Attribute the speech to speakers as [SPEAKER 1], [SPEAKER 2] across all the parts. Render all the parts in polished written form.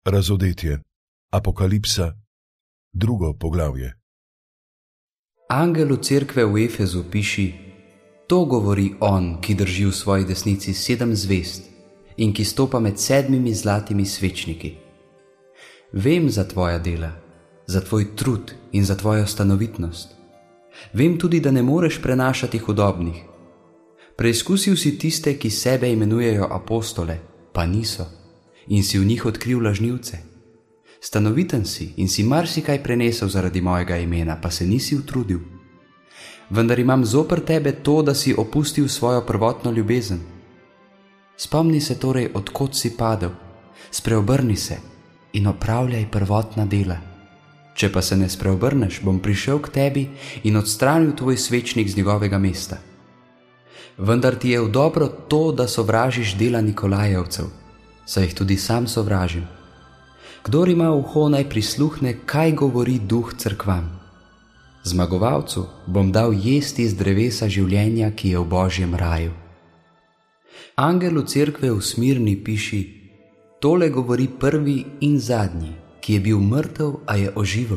[SPEAKER 1] Razodetje. Apokalipsa, 2. poglavje.
[SPEAKER 2] Angelu cerkve v Efezu piši: To govori on, ki drži v svoji desnici 7 zvezd in ki stopa med 7 zlatimi svečniki. Vem za tvoja dela, za tvoj trud in za tvojo stanovitnost. Vem tudi, da ne moreš prenašati hudobnih. Preizkusil si tiste, ki sebe imenujejo apostole, pa niso, in si v njih odkril lažnivce. Stanoviten si in si marsikaj prenesel zaradi mojega imena, pa se nisi utrudil. Vendar imam zoper tebe to, da si opustil svojo prvotno ljubezen. Spomni se torej, od kod si padel, spreobrni se in opravljaj prvotna dela. Če pa se ne spreobrneš, bom prišel k tebi in odstranil tvoj svečnik z njegovega mesta. Vendar ti je v dobro to, da sovražiš dela Nikolajevcev, saj jih tudi sam sovražim. Kdor ima uho, naj prisluhne, kaj govori Duh cerkvam. Zmagovalcu bom dal jesti iz drevesa življenja, ki je v Božjem raju. Angelu cerkve v Smirni piši: Tole govori prvi in zadnji, ki je bil mrtev, a je oživel.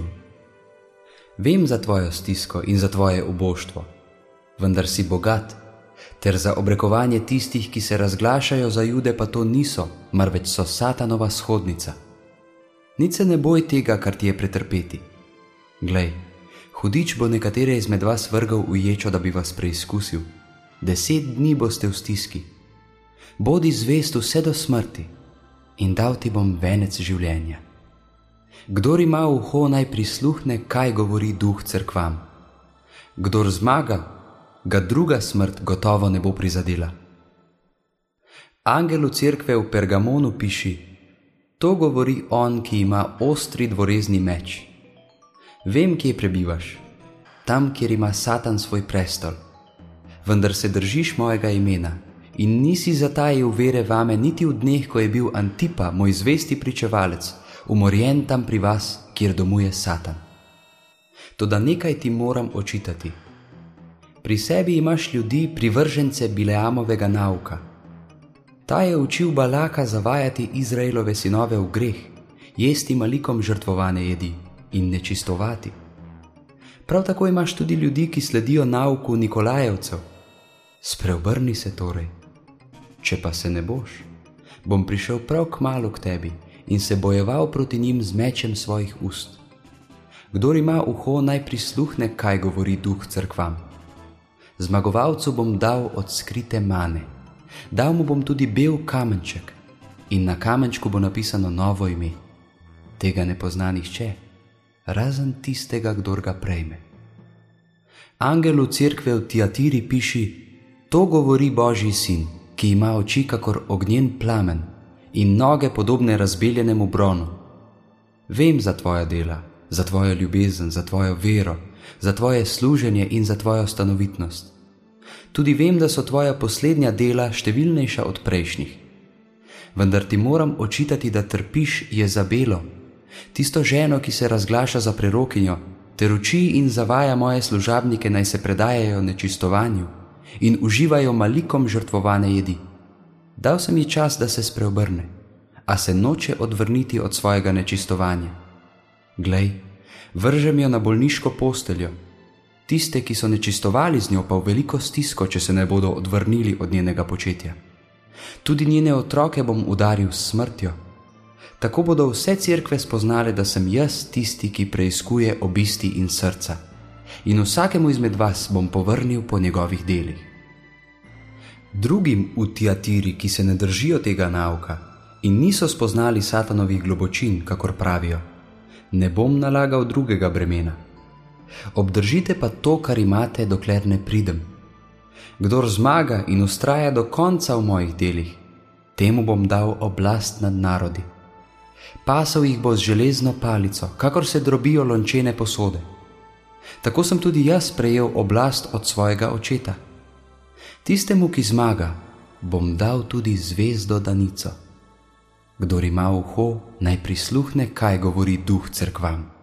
[SPEAKER 2] Vem za tvojo stisko in za tvoje uboštvo, vendar si bogat, ter za obrekovanje tistih, ki se razglašajo za Jude, pa to niso, marveč so Satanova shodnica. Nič se ne boj tega, kar ti je pretrpeti. Glej, hudič bo nekatere izmed vas vrgal v ječo, da bi vas preizkusil. 10 dni boste v stiski. Bodi zvest vse do smrti in dal ti bom venec življenja. Kdor ima uho, naj prisluhne, kaj govori Duh cerkvam. Kdor zmaga, ga druga smrt gotovo ne bo prizadela. Angelu cerkve v Pergamonu piši: To govori on, ki ima ostri dvorezni meč. Vem, kje prebivaš, tam, kjer ima Satan svoj prestol. Vendar se držiš mojega imena in nisi zatajil vere vame niti v dneh, ko je bil Antipa, moj zvesti pričevalec, umorjen tam pri vas, kjer domuje Satan. Toda nekaj ti moram očitati. Pri sebi imaš ljudi, privržence Bileamovega nauka. Ta je učil Balaka zavajati Izraelove sinove v greh, jesti malikom žrtvovane jedi in nečistovati. Prav tako imaš tudi ljudi, ki sledijo nauku Nikolajevcev. Spreobrni se torej. Če pa se ne boš, bom prišel prav kmalu k tebi in se bojeval proti njim z mečem svojih ust. Kdor ima uho, naj prisluhne, kaj govori Duh cerkvam. Zmagovalcu bom dal od skrite mane. Dal mu bom tudi bel kamenček in na kamenčku bo napisano novo ime. Tega ne pozna nihče, razen tistega, kdor ga prejme. Angelu cerkve v Tiatiri piši: To govori Božji sin, ki ima oči kakor ognjen plamen in noge podobne razbeljenemu bronu. Vem za tvoja dela, za tvojo ljubezen, za tvojo vero, za tvoje služenje in za tvojo stanovitnost. Tudi vem, da so tvoja poslednja dela številnejša od prejšnjih. Vendar ti moram očitati, da trpiš Jezabelo, tisto ženo, ki se razglaša za prerokinjo, ter uči in zavaja moje služabnike, naj se predajajo nečistovanju in uživajo malikom žrtvovane jedi. Dal sem ji čas, da se spreobrne, a se noče odvrniti od svojega nečistovanja. Glej, vržem jo na bolniško posteljo, tiste, ki so nečistovali z njo, pa v veliko stisko, če se ne bodo odvrnili od njenega početja. Tudi njene otroke bom udaril s smrtjo. Tako bodo vse cerkve spoznale, da sem jaz tisti, ki preiskuje obisti in srca, in vsakemu izmed vas bom povrnil po njegovih delih. Drugim v Tiatiri, ki se ne držijo tega nauka in niso spoznali Satanovih globočin, kakor pravijo, ne bom nalagal drugega bremena. Obdržite pa to, kar imate, dokler ne pridem. Kdor zmaga in vztraja do konca v mojih delih, temu bom dal oblast nad narodi. Pasal jih bo z železno palico, kakor se drobijo lončene posode. Tako sem tudi jaz prejel oblast od svojega očeta. Tistemu, ki zmaga, bom dal tudi zvezdo danico. Kdor ima uho, naj prisluhne, kaj govori Duh cerkvam.